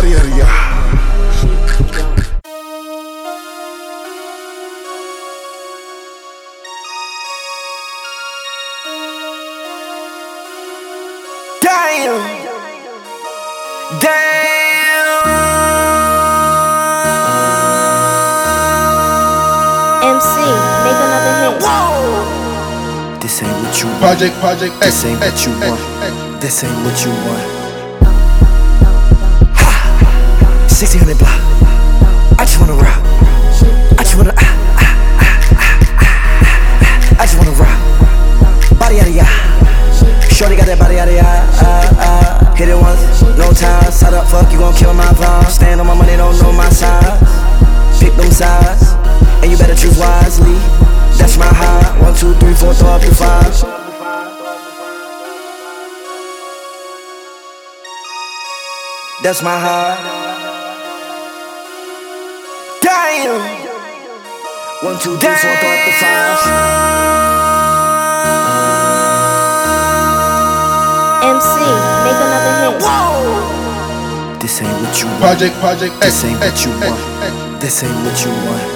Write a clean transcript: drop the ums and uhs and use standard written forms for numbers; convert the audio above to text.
body out of ya. Damn. MC, make another hit. Whoa. This ain't what you want. Project This ain't what you want. This ain't what you want. Ha! 1600 block. I just wanna rock. I just wanna I just wanna rock. Body out of ya. Shorty got that body out of ya. Hit it once, no time. Side up, fuck, you gon' kill my vibe. Stand on my money, don't know my size. Pick them sides, and you better choose wisely. That's my high. 1, 2, 3, 4, throw up your 5. That's my high. Damn. 1, 2, 3, 4, throw up the 5. MC, make another hit. Whoa. This ain't what you want. Project This ain't what you want. This ain't what you want.